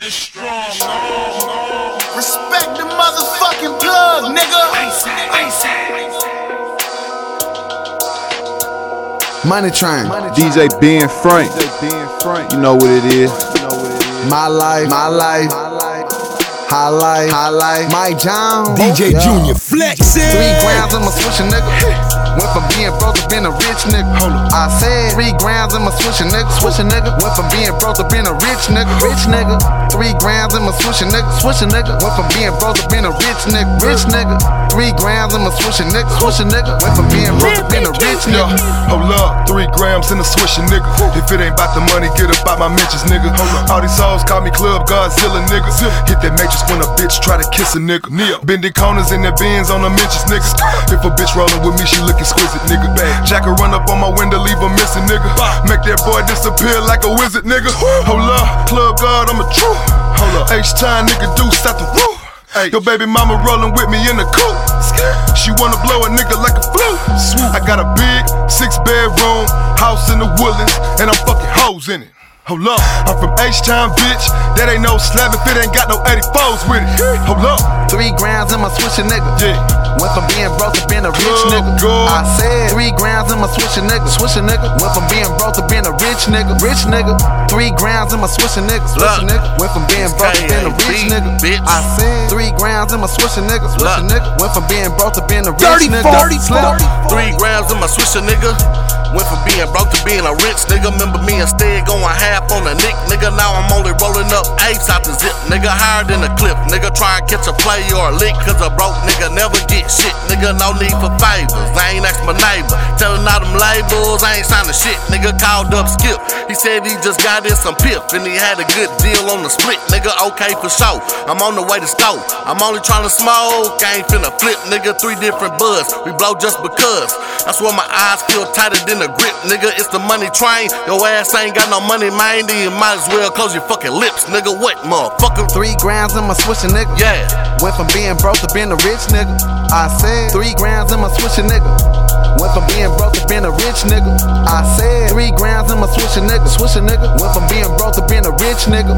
Respect the motherfucking plug, nigga. Money Train, DJ Ben Frank. You know what it is. my life, highlight, Mike Jones, DJ Junior flexin'. 3 grams in my swisher, nigga. Went from being broke to being a rich nigga. I said 3 grams in my swisher, nigga. Went from being broke to being a rich nigga. 3 grams in my swisher, nigga. Went from being broke to being a rich nigga. 3 grams in my swisher, nigga. Went from being broke to being a rich nigga. Hold up, 3 grams in the swisher, nigga. If it ain't about the money, get up out my mentions, nigga. All these hoes call me Club Godzilla, nigga. Hit that matrix when a bitch try to kiss a nigga. Bending corners in their bins on the mentions, nigga. If a bitch rollin' with me, she look exquisite, nigga. Jack her run up on my window, leave her missing, nigga. Make that boy disappear like a wizard, nigga. Hold up, Club God, I'm a true. Hold up, H-time, nigga, deuce out the roof. Your baby mama rollin' with me in the coupe. She wanna blow a nigga like a flute. I got a big 6-bedroom house in the Woodlands, and I'm fucking hoes in it. Hold up, I'm from H-Town, bitch. That ain't no slab if it ain't got no 84s with it. Hold up, 3 grams in my swisher, nigga. yeah. Went from being broke to being a rich nigga. God. I said 3 grams in my swisher, nigga. Went from being broke to being a rich nigga. 3 grams in my swisher, nigga. Went from being broke to being a rich nigga. I said 3 grams in my swisher, nigga. Went from being broke to being a rich nigga. 3 grams in my swisher, nigga. Went from being broke to being a rich nigga. Remember me instead going half on a nick, nigga. Now I'm only rolling up apes out the zip, nigga. Higher than a clip, nigga. Try and catch a play or a lick, cause a broke nigga never get shit, nigga. No need for favors. I ain't asked my neighbor. Tellin' all them labels, I ain't signing shit, nigga. Called up Skip. He said he just got in some piff and he had a good deal on the split, nigga. Okay for sure. I'm on the way to scope. I'm only trying to smoke. I ain't finna flip, nigga. 3 different buds. We blow just because. That's why my eyes feel tighter than a grip, nigga. It's the money train. Your ass ain't got no money, man. Then you might as well close your fucking lips, nigga. What, motherfucker? 3 grams in my swisher, nigga. Yeah. Went from being broke to being a rich nigga. I said 3 grams in my swisher, nigga. Went from being broke to being a rich nigga. I said 3 grams in my swisher, nigga. Went from being broke to being a rich nigga.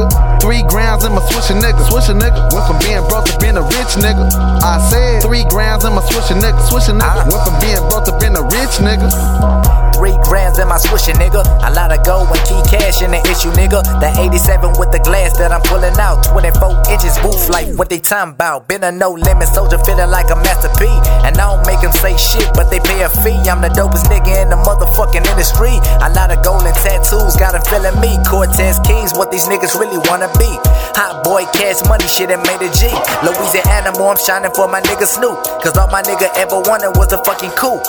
3 grams in my swisher, nigga. Went from being broke to being a rich nigga. I said 3 grams in my swisher, nigga. Went from being broke to being a rich nigga. 3 grams in my swisher, nigga. I let her go and keep cash in the issue, nigga. That 87 with the glass that I'm pulling out. 24 inches roof, like what they talking about. Been a no limit soldier, feeling like a Master P. And I don't make them say shit, but they pay a fee. I'm the dopest nigga in the motherfucking industry. A lot of golden tattoos got them feeling me. Cortez Kings, what these niggas really wanna be. Hot boy, cash money, shit that made a G. Louisiana, I'm shining for my nigga Snoop. Cause all my nigga ever wanted was a fucking coupe.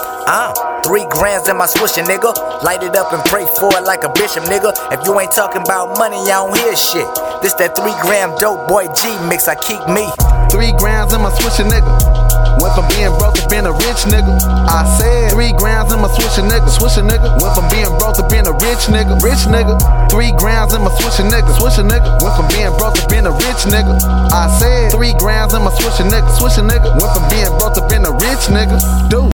3 grams in my swisher, nigga. Light it up and pray for it like a bishop, nigga. If you ain't talking about money, I don't hear shit. This that 3 gram dope boy G mix, I keep me. 3 grams in my swisher, nigga. Went from being broke to being a rich nigga. I said 3 grams in my swisher, nigga. Went from being broke to being a rich nigga. 3 grams in my swisher, nigga. Went from being broke to being a rich nigga. I said 3 grams in my swisher, nigga. Went from being broke to being a rich nigga. Dude.